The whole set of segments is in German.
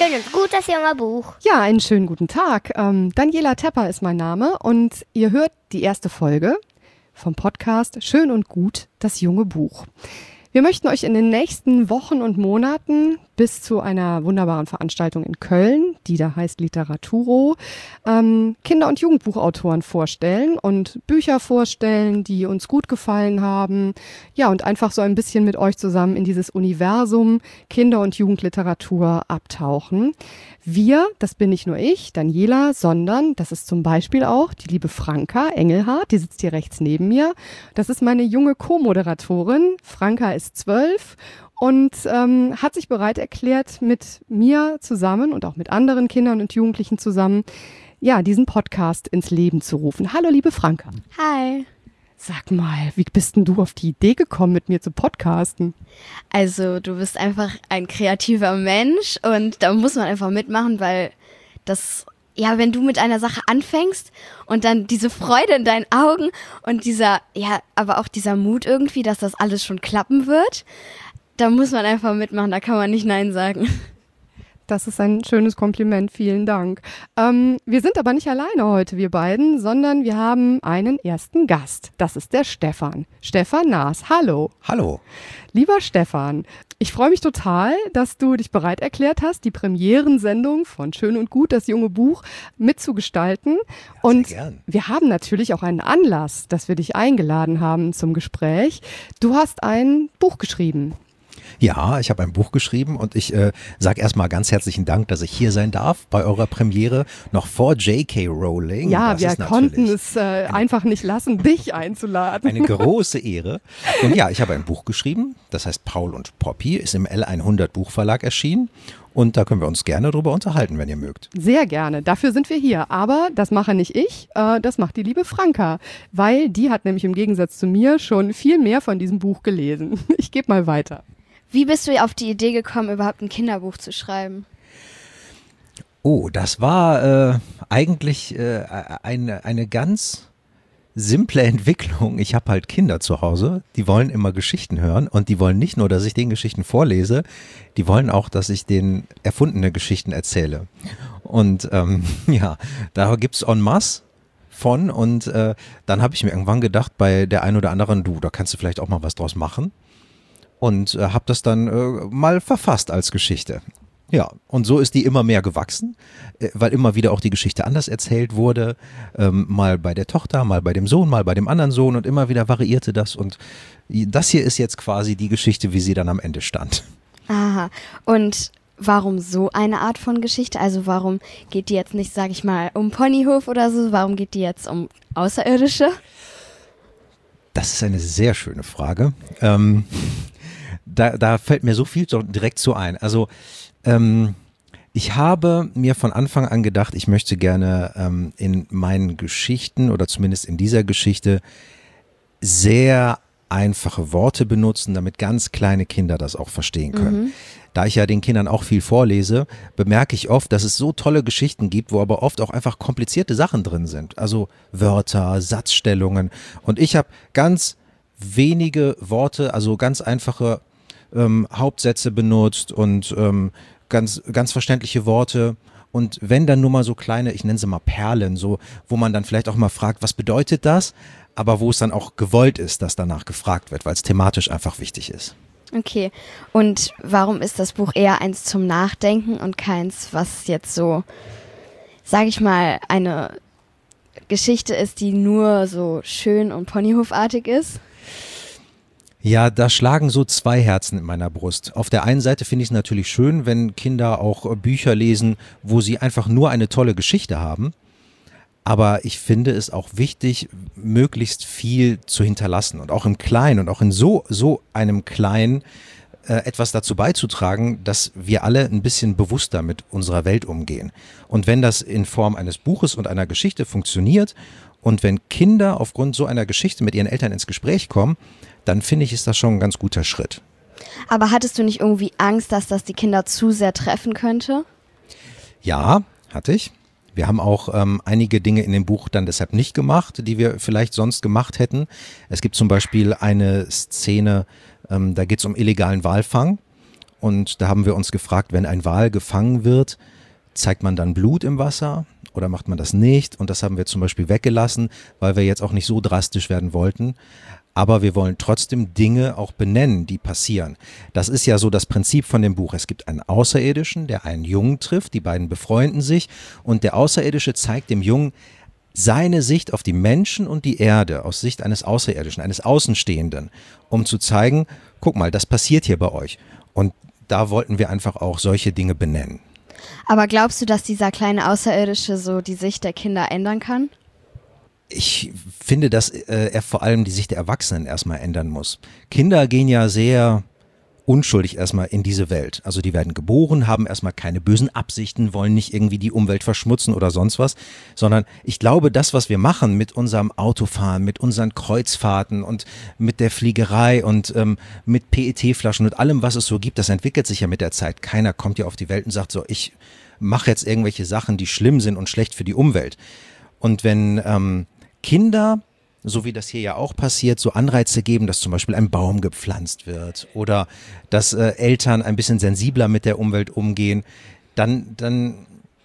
Schön und gut, das junge Buch. Ja, einen schönen guten Tag. Daniela Tepper ist mein Name und ihr hört die erste Folge vom Podcast Schön und gut, das junge Buch. Wir möchten euch in den nächsten Wochen und Monaten bis zu einer wunderbaren Veranstaltung in Köln, die da heißt Literaturo, Kinder- und Jugendbuchautoren vorstellen und Bücher vorstellen, die uns gut gefallen haben. Ja, und einfach so ein bisschen mit euch zusammen in dieses Universum Kinder- und Jugendliteratur abtauchen. Wir, das bin nicht nur ich, Daniela, sondern das ist zum Beispiel auch die liebe Franka Engelhardt, die sitzt hier rechts neben mir. Das ist meine junge Co-Moderatorin. Franka ist 12 und hat sich bereit erklärt, mit mir zusammen und auch mit anderen Kindern und Jugendlichen zusammen, ja, diesen Podcast ins Leben zu rufen. Hallo, liebe Franka. Hi. Sag mal, wie bist denn du auf die Idee gekommen, mit mir zu podcasten? Also, du bist einfach ein kreativer Mensch und da muss man einfach mitmachen, weil das, ja, wenn du mit einer Sache anfängst und dann diese Freude in deinen Augen und dieser, ja, aber auch dieser Mut irgendwie, dass das alles schon klappen wird, da muss man einfach mitmachen, da kann man nicht Nein sagen. Das ist ein schönes Kompliment, vielen Dank. Wir sind aber nicht alleine heute, wir beiden, sondern wir haben einen ersten Gast. Das ist der Stefan. Stefan Naas, hallo. Hallo. Lieber Stefan, ich freue mich total, dass du dich bereit erklärt hast, die Premierensendung von Schön und Gut, das junge Buch, mitzugestalten. Ja, und sehr gern. Wir haben natürlich auch einen Anlass, dass wir dich eingeladen haben zum Gespräch. Du hast ein Buch geschrieben. Ja, ich habe ein Buch geschrieben und ich sage erstmal ganz herzlichen Dank, dass ich hier sein darf bei eurer Premiere, noch vor J.K. Rowling. Ja, wir konnten es einfach nicht lassen, dich einzuladen. Eine große Ehre. Und ja, ich habe ein Buch geschrieben, das heißt Paul und Poppy, ist im L100 Buchverlag erschienen. Und da können wir uns gerne drüber unterhalten, wenn ihr mögt. Sehr gerne, dafür sind wir hier. Aber das mache nicht ich, das macht die liebe Franka. Weil die hat nämlich im Gegensatz zu mir schon viel mehr von diesem Buch gelesen. Ich gebe mal weiter. Wie bist du auf die Idee gekommen, überhaupt ein Kinderbuch zu schreiben? Oh, das war eigentlich eine ganz simple Entwicklung. Ich habe halt Kinder zu Hause, die wollen immer Geschichten hören und die wollen nicht nur, dass ich den Geschichten vorlese, die wollen auch, dass ich denen erfundene Geschichten erzähle. Und ja, da gibt's en masse von und dann habe ich mir irgendwann gedacht, bei der einen oder anderen, da kannst du vielleicht auch mal was draus machen. Und habe das dann mal verfasst als Geschichte. Ja, und so ist die immer mehr gewachsen, weil immer wieder auch die Geschichte anders erzählt wurde. Mal bei der Tochter, mal bei dem Sohn, mal bei dem anderen Sohn und immer wieder variierte das. Und das hier ist jetzt quasi die Geschichte, wie sie dann am Ende stand. Aha, und warum so eine Art von Geschichte? Also warum geht die jetzt nicht, sag ich mal, um Ponyhof oder so? Warum geht die jetzt um Außerirdische? Das ist eine sehr schöne Frage. Da fällt mir so viel direkt so ein. Also ich habe mir von Anfang an gedacht, ich möchte gerne in meinen Geschichten oder zumindest in dieser Geschichte sehr einfache Worte benutzen, damit ganz kleine Kinder das auch verstehen können. Da ich ja den Kindern auch viel vorlese, bemerke ich oft, dass es so tolle Geschichten gibt, wo aber oft auch einfach komplizierte Sachen drin sind. Also Wörter, Satzstellungen. Und ich habe ganz wenige Worte, also ganz einfache Hauptsätze benutzt und ganz verständliche Worte und wenn dann nur mal so kleine, ich nenne sie mal Perlen, so, wo man dann vielleicht auch mal fragt, was bedeutet das, aber wo es dann auch gewollt ist, dass danach gefragt wird, weil es thematisch einfach wichtig ist. Okay, und warum ist das Buch eher eins zum Nachdenken und keins, was jetzt so, sag ich mal, eine Geschichte ist, die nur so schön und ponyhofartig ist? Ja, da schlagen so zwei Herzen in meiner Brust. Auf der einen Seite finde ich es natürlich schön, wenn Kinder auch Bücher lesen, wo sie einfach nur eine tolle Geschichte haben. Aber ich finde es auch wichtig, möglichst viel zu hinterlassen und auch im Kleinen und auch in so einem Kleinen etwas dazu beizutragen, dass wir alle ein bisschen bewusster mit unserer Welt umgehen. Und wenn das in Form eines Buches und einer Geschichte funktioniert und wenn Kinder aufgrund so einer Geschichte mit ihren Eltern ins Gespräch kommen, dann finde ich, ist das schon ein ganz guter Schritt. Aber hattest du nicht irgendwie Angst, dass das die Kinder zu sehr treffen könnte? Ja, hatte ich. Wir haben auch einige Dinge in dem Buch dann deshalb nicht gemacht, die wir vielleicht sonst gemacht hätten. Es gibt zum Beispiel eine Szene, da geht es um illegalen Walfang und da haben wir uns gefragt, wenn ein Wal gefangen wird, zeigt man dann Blut im Wasser oder macht man das nicht? Und das haben wir zum Beispiel weggelassen, weil wir jetzt auch nicht so drastisch werden wollten. Aber wir wollen trotzdem Dinge auch benennen, die passieren. Das ist ja so das Prinzip von dem Buch. Es gibt einen Außerirdischen, der einen Jungen trifft, die beiden befreunden sich und der Außerirdische zeigt dem Jungen seine Sicht auf die Menschen und die Erde aus Sicht eines Außerirdischen, eines Außenstehenden, um zu zeigen, guck mal, das passiert hier bei euch. Und da wollten wir einfach auch solche Dinge benennen. Aber glaubst du, dass dieser kleine Außerirdische so die Sicht der Kinder ändern kann? Ich finde, dass er vor allem die Sicht der Erwachsenen erstmal ändern muss. Kinder gehen ja sehr unschuldig erstmal in diese Welt. Also die werden geboren, haben erstmal keine bösen Absichten, wollen nicht irgendwie die Umwelt verschmutzen oder sonst was, sondern ich glaube, das, was wir machen mit unserem Autofahren, mit unseren Kreuzfahrten und mit der Fliegerei und mit PET-Flaschen und allem, was es so gibt, das entwickelt sich ja mit der Zeit. Keiner kommt ja auf die Welt und sagt so, ich mache jetzt irgendwelche Sachen, die schlimm sind und schlecht für die Umwelt. Und wenn Kinder, so wie das hier ja auch passiert, so Anreize geben, dass zum Beispiel ein Baum gepflanzt wird oder dass Eltern ein bisschen sensibler mit der Umwelt umgehen, dann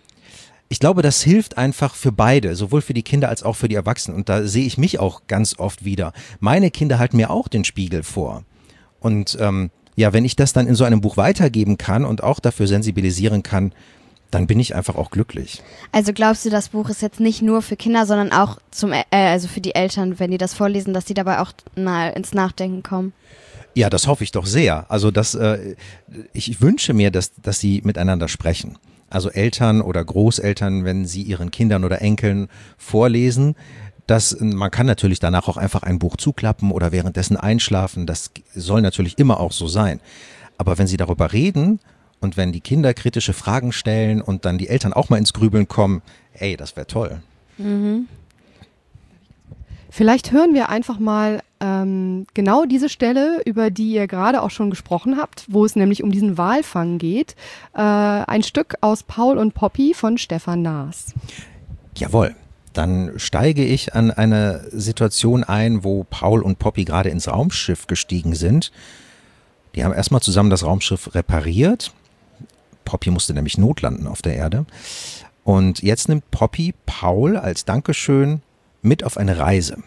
ich glaube, das hilft einfach für beide, sowohl für die Kinder als auch für die Erwachsenen. Und da sehe ich mich auch ganz oft wieder. Meine Kinder halten mir auch den Spiegel vor. Und ja, wenn ich das dann in so einem Buch weitergeben kann und auch dafür sensibilisieren kann, dann bin ich einfach auch glücklich. Also glaubst du, das Buch ist jetzt nicht nur für Kinder, sondern auch also für die Eltern, wenn die das vorlesen, dass die dabei auch mal ins Nachdenken kommen? Ja, das hoffe ich doch sehr. Also ich wünsche mir, dass sie miteinander sprechen. Also Eltern oder Großeltern, wenn sie ihren Kindern oder Enkeln vorlesen, man kann natürlich danach auch einfach ein Buch zuklappen oder währenddessen einschlafen. Das soll natürlich immer auch so sein. Aber wenn sie darüber reden und wenn die Kinder kritische Fragen stellen und dann die Eltern auch mal ins Grübeln kommen, ey, das wäre toll. Mhm. Vielleicht hören wir einfach mal genau diese Stelle, über die ihr gerade auch schon gesprochen habt, wo es nämlich um diesen Walfang geht. Ein Stück aus Paul und Poppy von Stefan Naas. Jawohl. Dann steige ich an eine Situation ein, wo Paul und Poppy gerade ins Raumschiff gestiegen sind. Die haben erstmal zusammen das Raumschiff repariert. Poppy musste nämlich notlanden auf der Erde. Und jetzt nimmt Poppy Paul als Dankeschön mit auf eine Reise.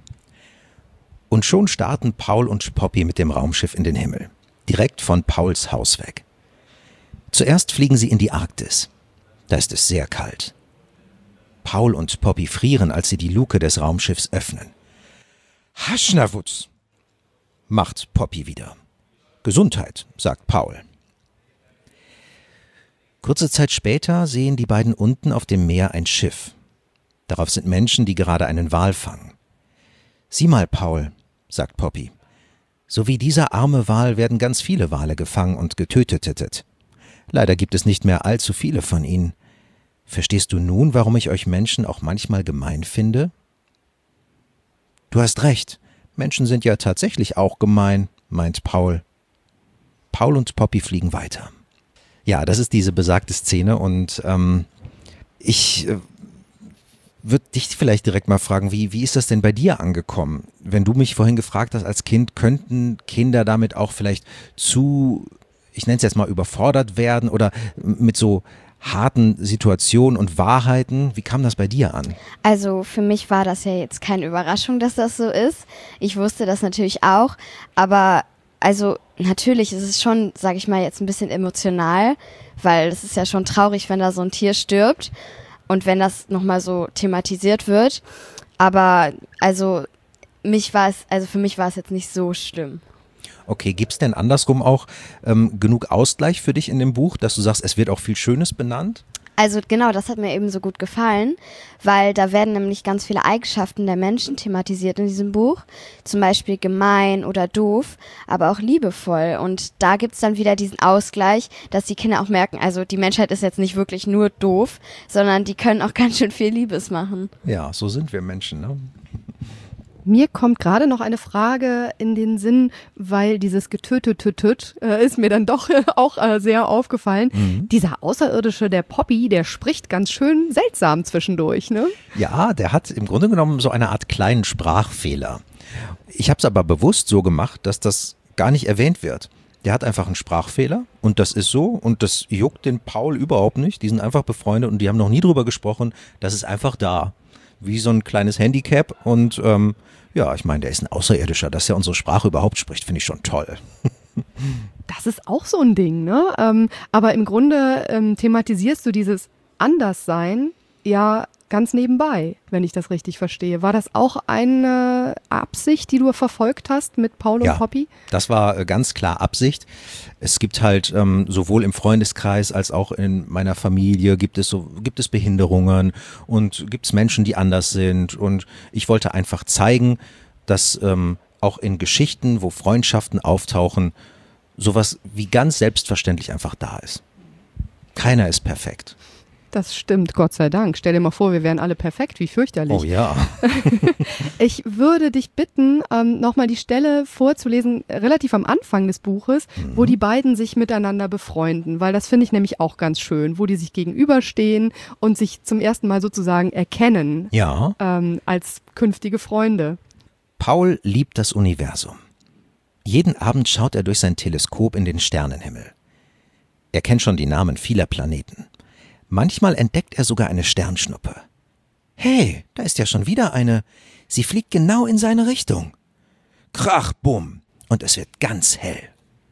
Und schon starten Paul und Poppy mit dem Raumschiff in den Himmel. Direkt von Pauls Haus weg. Zuerst fliegen sie in die Arktis. Da ist es sehr kalt. Paul und Poppy frieren, als sie die Luke des Raumschiffs öffnen. Haschnawutz, macht Poppy wieder. Gesundheit, sagt Paul. Kurze Zeit später sehen die beiden unten auf dem Meer ein Schiff. Darauf sind Menschen, die gerade einen Wal fangen. Sieh mal, Paul, sagt Poppy. So wie dieser arme Wal werden ganz viele Wale gefangen und getötet. Leider gibt es nicht mehr allzu viele von ihnen. Verstehst du nun, warum ich euch Menschen auch manchmal gemein finde? Du hast recht, Menschen sind ja tatsächlich auch gemein, meint Paul. Paul und Poppy fliegen weiter. Ja, das ist diese besagte Szene und ich würde dich vielleicht direkt mal fragen, wie ist das denn bei dir angekommen? Wenn du mich vorhin gefragt hast als Kind, könnten Kinder damit auch vielleicht ich nenne es jetzt mal überfordert werden oder mit so harten Situationen und Wahrheiten. Wie kam das bei dir an? Also für mich war das ja jetzt keine Überraschung, dass das so ist. Ich wusste das natürlich auch, aber also natürlich ist es schon, sage ich mal, jetzt ein bisschen emotional, weil es ist ja schon traurig, wenn da so ein Tier stirbt und wenn das nochmal so thematisiert wird. Aber also für mich war es jetzt nicht so schlimm. Okay, gibt es denn andersrum auch genug Ausgleich für dich in dem Buch, dass du sagst, es wird auch viel Schönes benannt? Also genau, das hat mir eben so gut gefallen, weil da werden nämlich ganz viele Eigenschaften der Menschen thematisiert in diesem Buch. Zum Beispiel gemein oder doof, aber auch liebevoll. Und da gibt's dann wieder diesen Ausgleich, dass die Kinder auch merken, also die Menschheit ist jetzt nicht wirklich nur doof, sondern die können auch ganz schön viel Liebes machen. Ja, so sind wir Menschen, ne? Mir kommt gerade noch eine Frage in den Sinn, weil dieses Getötet ist mir dann doch auch sehr aufgefallen. Mhm. Dieser Außerirdische, der Poppy, der spricht ganz schön seltsam zwischendurch, ne? Ja, der hat im Grunde genommen so eine Art kleinen Sprachfehler. Ich habe es aber bewusst so gemacht, dass das gar nicht erwähnt wird. der hat einfach einen Sprachfehler und das ist so und das juckt den Paul überhaupt nicht. Die sind einfach befreundet und die haben noch nie drüber gesprochen. Das ist einfach da, wie so ein kleines Handicap und ja, ich meine, der ist ein Außerirdischer, dass er unsere Sprache überhaupt spricht, finde ich schon toll. Das ist auch so ein Ding, ne? Aber im Grunde thematisierst du dieses Anderssein ja ganz nebenbei, wenn ich das richtig verstehe. War das auch eine Absicht, die du verfolgt hast mit Paul und Poppy? Das war ganz klar Absicht. Es gibt halt sowohl im Freundeskreis als auch in meiner Familie gibt es Behinderungen und gibt es Menschen, die anders sind. Und ich wollte einfach zeigen, dass auch in Geschichten, wo Freundschaften auftauchen, sowas wie ganz selbstverständlich einfach da ist. Keiner ist perfekt. Das stimmt, Gott sei Dank. Stell dir mal vor, wir wären alle perfekt, wie fürchterlich. Oh ja. Ich würde dich bitten, nochmal die Stelle vorzulesen, relativ am Anfang des Buches, wo die beiden sich miteinander befreunden, weil das finde ich nämlich auch ganz schön, wo die sich gegenüberstehen und sich zum ersten Mal sozusagen erkennen als künftige Freunde. Paul liebt das Universum. Jeden Abend schaut er durch sein Teleskop in den Sternenhimmel. Er kennt schon die Namen vieler Planeten. Manchmal entdeckt er sogar eine Sternschnuppe. Hey, da ist ja schon wieder eine. Sie fliegt genau in seine Richtung. Krach, bumm, und es wird ganz hell.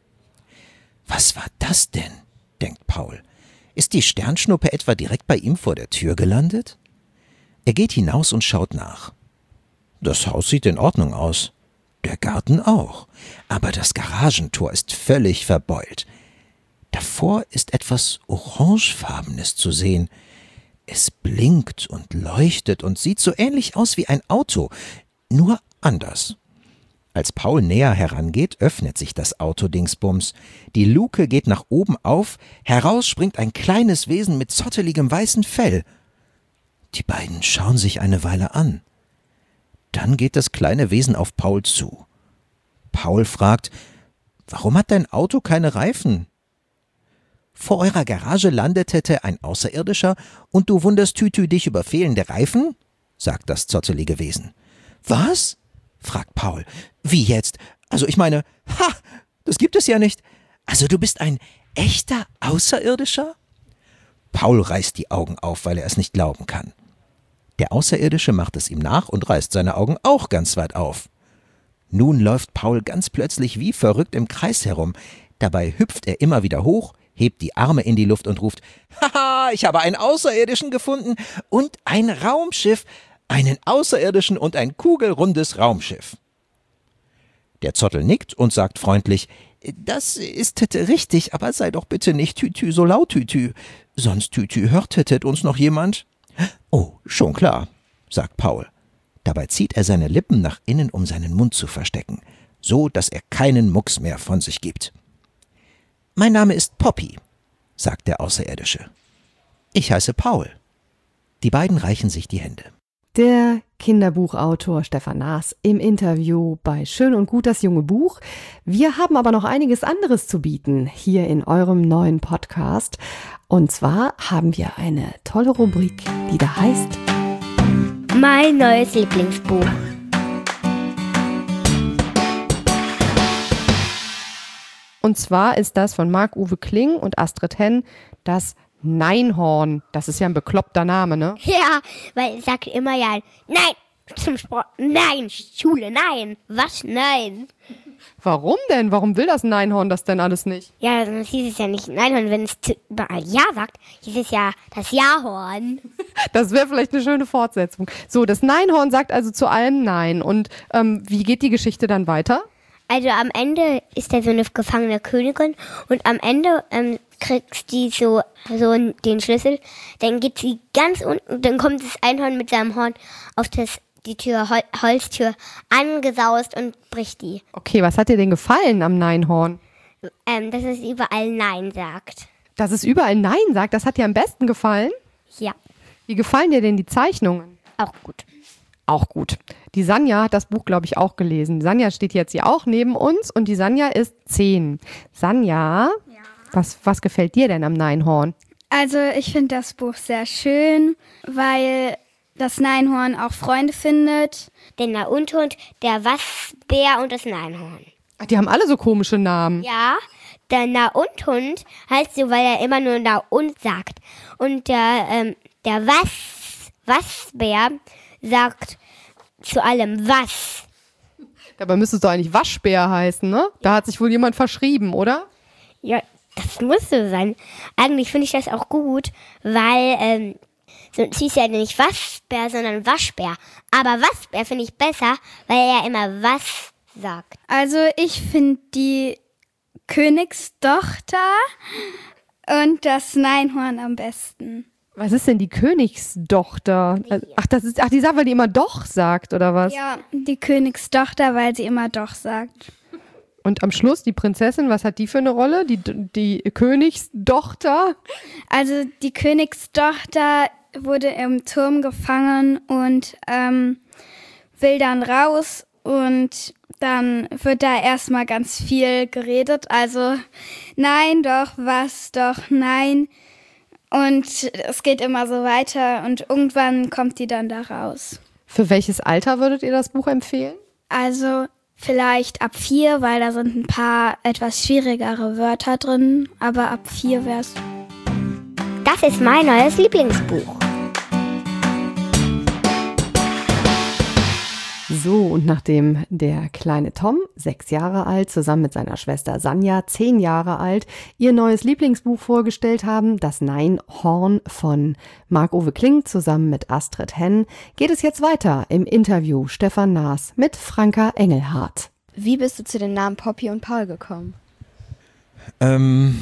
Was war das denn? Denkt Paul. Ist die Sternschnuppe etwa direkt bei ihm vor der Tür gelandet? Er geht hinaus und schaut nach. Das Haus sieht in Ordnung aus. Der Garten auch. Aber das Garagentor ist völlig verbeult. Davor ist etwas Orangefarbenes zu sehen. Es blinkt und leuchtet und sieht so ähnlich aus wie ein Auto, nur anders. Als Paul näher herangeht, öffnet sich das Autodingsbums. Die Luke geht nach oben auf, heraus springt ein kleines Wesen mit zotteligem weißen Fell. Die beiden schauen sich eine Weile an. Dann geht das kleine Wesen auf Paul zu. Paul fragt, warum hat dein Auto keine Reifen? Vor eurer Garage landete ein Außerirdischer und du wunderst Tütü dich über fehlende Reifen? Sagt das zottelige Wesen. Was? Fragt Paul. Wie jetzt? Also ich meine, das gibt es ja nicht. Also du bist ein echter Außerirdischer? Paul reißt die Augen auf, weil er es nicht glauben kann. Der Außerirdische macht es ihm nach und reißt seine Augen auch ganz weit auf. Nun läuft Paul ganz plötzlich wie verrückt im Kreis herum. Dabei hüpft er immer wieder hoch, hebt die Arme in die Luft und ruft, Haha, ich habe einen Außerirdischen gefunden und ein Raumschiff, einen Außerirdischen und ein kugelrundes Raumschiff. Der Zottel nickt und sagt freundlich, das ist richtig, aber sei doch bitte nicht Tütü so laut, Tütü, sonst Tütü hört uns noch jemand. Oh, schon klar, sagt Paul. Dabei zieht er seine Lippen nach innen, um seinen Mund zu verstecken, so dass er keinen Mucks mehr von sich gibt. Mein Name ist Poppy, sagt der Außerirdische. Ich heiße Paul. Die beiden reichen sich die Hände. Der Kinderbuchautor Stefan Naas im Interview bei Schön und Gut, das junge Buch. Wir haben aber noch einiges anderes zu bieten hier in eurem neuen Podcast. Und zwar haben wir eine tolle Rubrik, die da heißt Mein neues Lieblingsbuch. Und zwar ist das von Marc-Uwe Kling und Astrid Henn das Neinhorn. Das ist ja ein bekloppter Name, ne? Ja, weil ich sage immer ja, nein, zum Sport, nein, Schule, nein, was, nein. Warum denn? Warum will das Neinhorn das denn alles nicht? Ja, sonst hieß es ja nicht Neinhorn, wenn es überall Ja sagt, hieß es ja das Ja-Horn. Das wäre vielleicht eine schöne Fortsetzung. So, das Neinhorn sagt also zu allem Nein. Und wie geht die Geschichte dann weiter? Also am Ende ist da so eine gefangene Königin und am Ende kriegt die so den Schlüssel. Dann geht sie ganz unten, dann kommt das Einhorn mit seinem Horn auf die Tür, Holztür angesaust und bricht die. Okay, was hat dir denn gefallen am Neinhorn? Dass es überall Nein sagt. Dass es überall Nein sagt, das hat dir am besten gefallen? Ja, Wie gefallen dir denn die Zeichnungen? auch gut. Auch gut. Die Sanja hat das Buch, glaube ich, auch gelesen. Sanja steht jetzt hier auch neben uns und die Sanja ist 10. Sanja, was gefällt dir denn am Neinhorn? Also ich finde das Buch sehr schön, weil das Neinhorn auch Freunde findet. Der Unthund, der Waschbär und das Neinhorn. Ach, die haben alle so komische Namen. Ja, der Na-und-Hund heißt so, weil er immer nur Na-und sagt. Und der Was-Bär sagt zu allem Was. Dabei müsste es doch eigentlich Waschbär heißen, ne? Da hat sich wohl jemand verschrieben, oder? Ja, das muss so sein. Eigentlich finde ich das auch gut, weil sonst hieß ja nicht Waschbär, sondern Waschbär. Aber Waschbär finde ich besser, weil er immer was sagt. Also ich finde die Königstochter und das Neinhorn am besten. Was ist denn die Königstochter? Ach, die sagt, weil die immer doch sagt, oder was? Ja, die Königstochter, weil sie immer doch sagt. Und am Schluss die Prinzessin, was hat die für eine Rolle? Die Königstochter? Also die Königstochter wurde im Turm gefangen und will dann raus und dann wird da erstmal ganz viel geredet. Also nein, doch, was, doch, nein. Und es geht immer so weiter und irgendwann kommt die dann da raus. Für welches Alter würdet ihr das Buch empfehlen? Also vielleicht ab 4, weil da sind ein paar etwas schwierigere Wörter drin, aber ab 4 wär's. Das ist mein neues Lieblingsbuch. So, und nachdem der kleine Tom, 6 Jahre alt, zusammen mit seiner Schwester Sanja, 10 Jahre alt, ihr neues Lieblingsbuch vorgestellt haben, das Neinhorn von Marc-Uwe Kling zusammen mit Astrid Henn, geht es jetzt weiter im Interview Stefan Naas mit Franka Engelhardt. Wie bist du zu den Namen Poppy und Paul gekommen? Da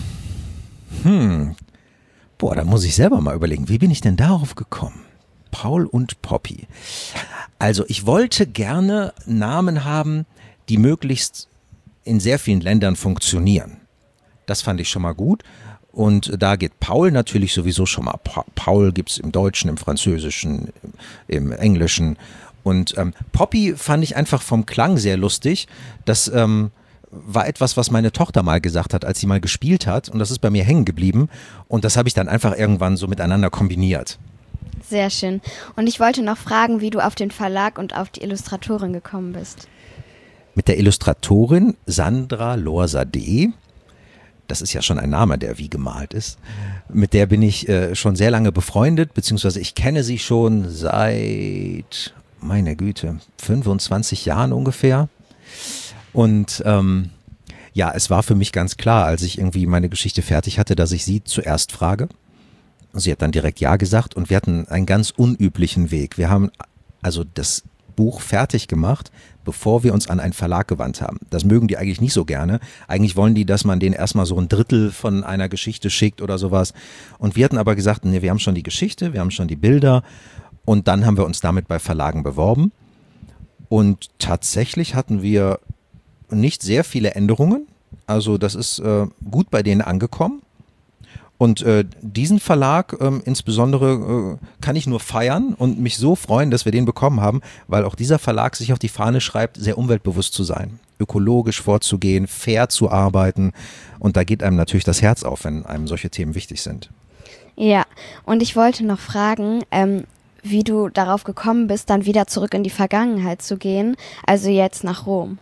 muss ich selber mal überlegen, wie bin ich denn darauf gekommen? Paul und Poppy. Also ich wollte gerne Namen haben, die möglichst in sehr vielen Ländern funktionieren. Das fand ich schon mal gut. Und da geht Paul natürlich sowieso schon mal. Paul gibt es im Deutschen, im Französischen, im Englischen. Und Poppy fand ich einfach vom Klang sehr lustig. Das war etwas, was meine Tochter mal gesagt hat, als sie mal gespielt hat. Und das ist bei mir hängen geblieben. Und das habe ich dann einfach irgendwann so miteinander kombiniert. Sehr schön. Und ich wollte noch fragen, wie du auf den Verlag und auf die Illustratorin gekommen bist. Mit der Illustratorin Sandra Lorsa.de, das ist ja schon ein Name, der wie gemalt ist, mit der bin ich schon sehr lange befreundet, beziehungsweise ich kenne sie schon seit, meine Güte, 25 Jahren ungefähr. Und ja, es war für mich ganz klar, als ich irgendwie meine Geschichte fertig hatte, dass ich sie zuerst frage. Sie hat dann direkt Ja gesagt und wir hatten einen ganz unüblichen Weg. Wir haben also das Buch fertig gemacht, bevor wir uns an einen Verlag gewandt haben. Das mögen die eigentlich nicht so gerne. Eigentlich wollen die, dass man denen erstmal so ein Drittel von einer Geschichte schickt oder sowas. Und wir hatten aber gesagt, nee, wir haben schon die Geschichte, wir haben schon die Bilder und dann haben wir uns damit bei Verlagen beworben. Und tatsächlich hatten wir nicht sehr viele Änderungen. Also das ist gut bei denen angekommen. Und diesen Verlag insbesondere kann ich nur feiern und mich so freuen, dass wir den bekommen haben, weil auch dieser Verlag sich auf die Fahne schreibt, sehr umweltbewusst zu sein, ökologisch vorzugehen, fair zu arbeiten. Und da geht einem natürlich das Herz auf, wenn einem solche Themen wichtig sind. Ja, und ich wollte noch fragen, wie du darauf gekommen bist, dann wieder zurück in die Vergangenheit zu gehen, also jetzt nach Rom.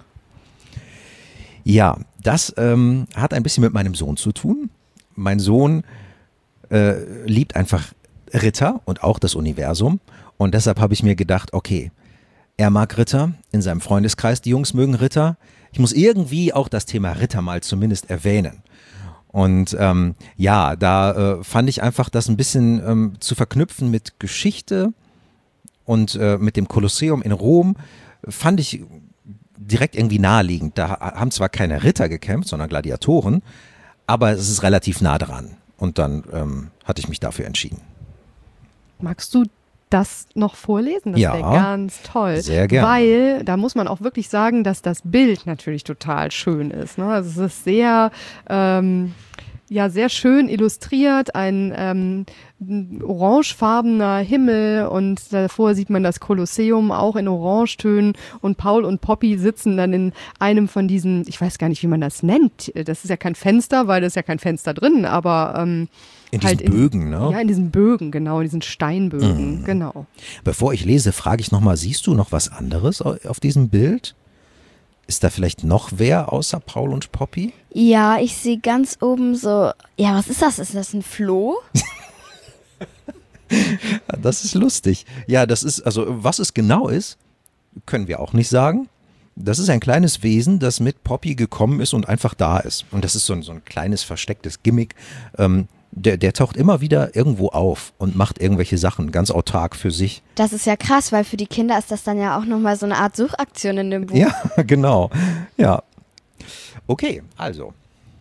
Ja, das hat ein bisschen mit meinem Sohn zu tun. Mein Sohn liebt einfach Ritter und auch das Universum und deshalb habe ich mir gedacht, okay, er mag Ritter, in seinem Freundeskreis, die Jungs mögen Ritter, ich muss irgendwie auch das Thema Ritter mal zumindest erwähnen. Und ja, da fand ich einfach das ein bisschen zu verknüpfen mit Geschichte und mit dem Kolosseum in Rom, fand ich direkt irgendwie naheliegend. Da haben zwar keine Ritter gekämpft, sondern Gladiatoren, aber es ist relativ nah dran. Und dann hatte ich mich dafür entschieden. Magst du das noch vorlesen? Das Ja, wäre ganz toll. sehr gerne. Weil da muss man auch wirklich sagen, dass das Bild natürlich total schön ist. Ne? Also es ist sehr, sehr schön illustriert, ein orangefarbener Himmel und davor sieht man das Kolosseum auch in Orangetönen und Paul und Poppy sitzen dann in einem von diesen, ich weiß gar nicht, wie man das nennt. Das ist ja kein Fenster, weil da ist ja kein Fenster drin, aber in diesen Bögen, ne? Ja, in diesen Bögen, genau, in diesen Steinbögen, genau. Bevor ich lese, frage ich nochmal, siehst du noch was anderes auf diesem Bild? Ist da vielleicht noch wer außer Paul und Poppy? Ja, ich sehe ganz oben so, ja, was ist das? Ist das ein Floh? Das ist lustig. Ja, das ist, also was es genau ist, können wir auch nicht sagen. Das ist ein kleines Wesen, das mit Poppy gekommen ist und einfach da ist. Und das ist so ein kleines verstecktes Gimmick. Der taucht immer wieder irgendwo auf und macht irgendwelche Sachen ganz autark für sich. Das ist ja krass, weil für die Kinder ist das dann ja auch nochmal so eine Art Suchaktion in dem Buch. Ja, genau. Ja. Okay, also.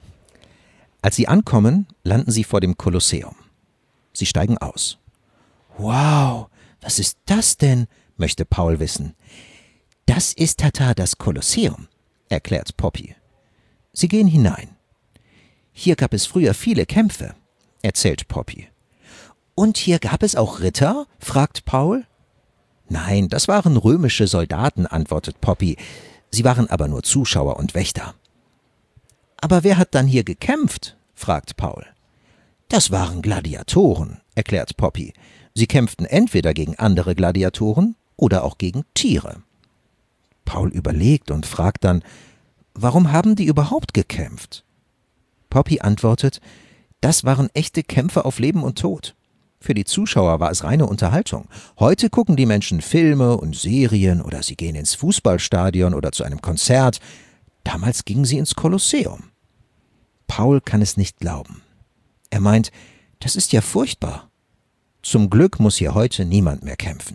Als sie ankommen, landen sie vor dem Kolosseum. Sie steigen aus. Wow, was ist das denn? Möchte Paul wissen. Das ist Tata das Kolosseum, erklärt Poppy. Sie gehen hinein. Hier gab es früher viele Kämpfe, erzählt Poppy. Und hier gab es auch Ritter? Fragt Paul. Nein, das waren römische Soldaten, antwortet Poppy. Sie waren aber nur Zuschauer und Wächter. Aber wer hat dann hier gekämpft? Fragt Paul. Das waren Gladiatoren, erklärt Poppy. Sie kämpften entweder gegen andere Gladiatoren oder auch gegen Tiere. Paul überlegt und fragt dann, warum haben die überhaupt gekämpft? Poppy antwortet, das waren echte Kämpfe auf Leben und Tod. Für die Zuschauer war es reine Unterhaltung. Heute gucken die Menschen Filme und Serien oder sie gehen ins Fußballstadion oder zu einem Konzert. Damals gingen sie ins Kolosseum. Paul kann es nicht glauben. Er meint, das ist ja furchtbar. Zum Glück muss hier heute niemand mehr kämpfen.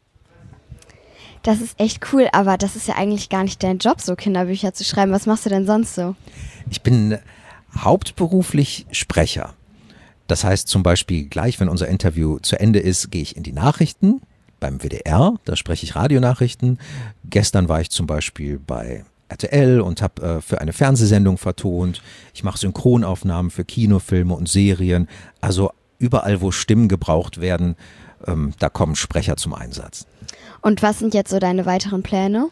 Das ist echt cool, aber das ist ja eigentlich gar nicht dein Job, so Kinderbücher zu schreiben. Was machst du denn sonst so? Ich bin hauptberuflich Sprecher. Das heißt zum Beispiel, gleich wenn unser Interview zu Ende ist, gehe ich in die Nachrichten beim WDR, da spreche ich Radionachrichten. Gestern war ich zum Beispiel bei RTL und habe für eine Fernsehsendung vertont. Ich mache Synchronaufnahmen für Kinofilme und Serien. Also überall, wo Stimmen gebraucht werden, da kommen Sprecher zum Einsatz. Und was sind jetzt so deine weiteren Pläne?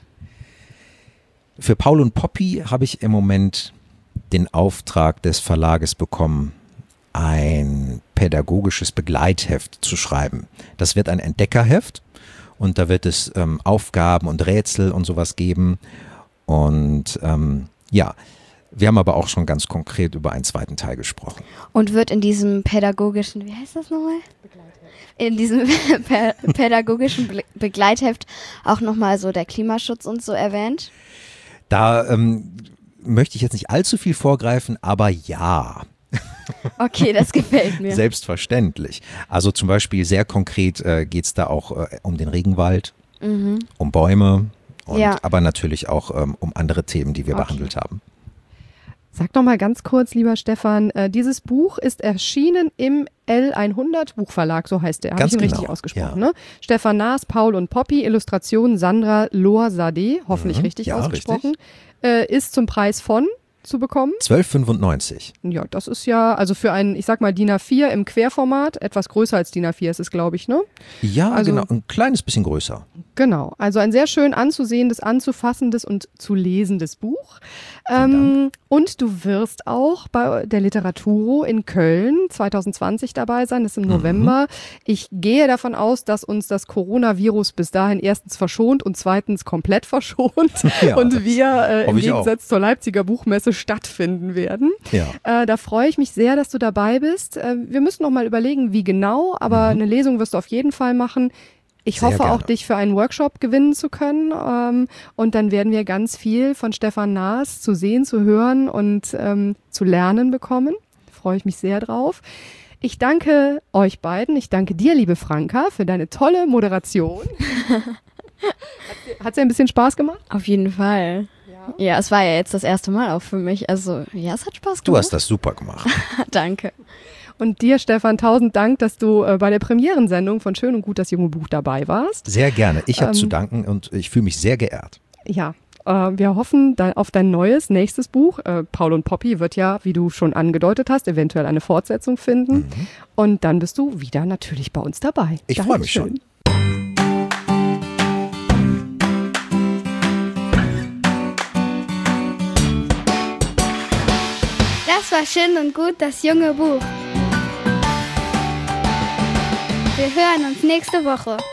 Für Paul und Poppy habe ich im Moment den Auftrag des Verlages bekommen, ein pädagogisches Begleitheft zu schreiben. Das wird ein Entdeckerheft und da wird es Aufgaben und Rätsel und sowas geben. Und ja, wir haben aber auch schon ganz konkret über einen zweiten Teil gesprochen. Und wird in diesem pädagogischen, wie heißt das nochmal? In diesem pädagogischen Begleitheft auch nochmal so der Klimaschutz und so erwähnt? Da möchte ich jetzt nicht allzu viel vorgreifen, aber ja. Okay, das gefällt mir. Selbstverständlich. Also zum Beispiel sehr konkret geht es da auch um den Regenwald, um Bäume, und aber natürlich auch um andere Themen, die wir behandelt haben. Sag doch mal ganz kurz, lieber Stefan, dieses Buch ist erschienen im L100 Buchverlag, so heißt der. Habe ich ihn richtig ausgesprochen, ne? Stefan Naas, Paul und Poppy, Illustration Sandra Lohr-Sade, hoffentlich richtig ausgesprochen, ist zum Preis von zu bekommen. 12,95. Ja, das ist ja, also für ein, ich sag mal, DIN A4 im Querformat, etwas größer als DIN A4 ist es, glaube ich, ne? Ja, also, genau, ein kleines bisschen größer. Genau, also ein sehr schön anzusehendes, anzufassendes und zu lesendes Buch. Und du wirst auch bei der Literaturo in Köln 2020 dabei sein, das ist im November. Ich gehe davon aus, dass uns das Coronavirus bis dahin erstens verschont und zweitens komplett verschont ja, und wir im Gegensatz zur Leipziger Buchmesse stattfinden werden. Ja. Da freue ich mich sehr, dass du dabei bist. Wir müssen noch mal überlegen, wie genau, aber eine Lesung wirst du auf jeden Fall machen. Ich hoffe auch, dich für einen Workshop gewinnen zu können und dann werden wir ganz viel von Stefan Naas zu sehen, zu hören und zu lernen bekommen. Freue ich mich sehr drauf. Ich danke euch beiden. Ich danke dir, liebe Franka, für deine tolle Moderation. Hat es dir ein bisschen Spaß gemacht? Auf jeden Fall. Ja, es war ja jetzt das erste Mal auch für mich. Also ja, es hat Spaß gemacht. Du hast das super gemacht. Danke. Und dir, Stefan, 1000 Dank, dass du bei der Premierensendung von Schön und Gut, das junge Buch dabei warst. Sehr gerne. Ich habe zu danken und ich fühle mich sehr geehrt. Ja, wir hoffen auf dein nächstes Buch. Paul und Poppy wird ja, wie du schon angedeutet hast, eventuell eine Fortsetzung finden. Und dann bist du wieder natürlich bei uns dabei. Ich freue mich schon. Das war Schön und Gut, das junge Buch. Wir hören uns nächste Woche.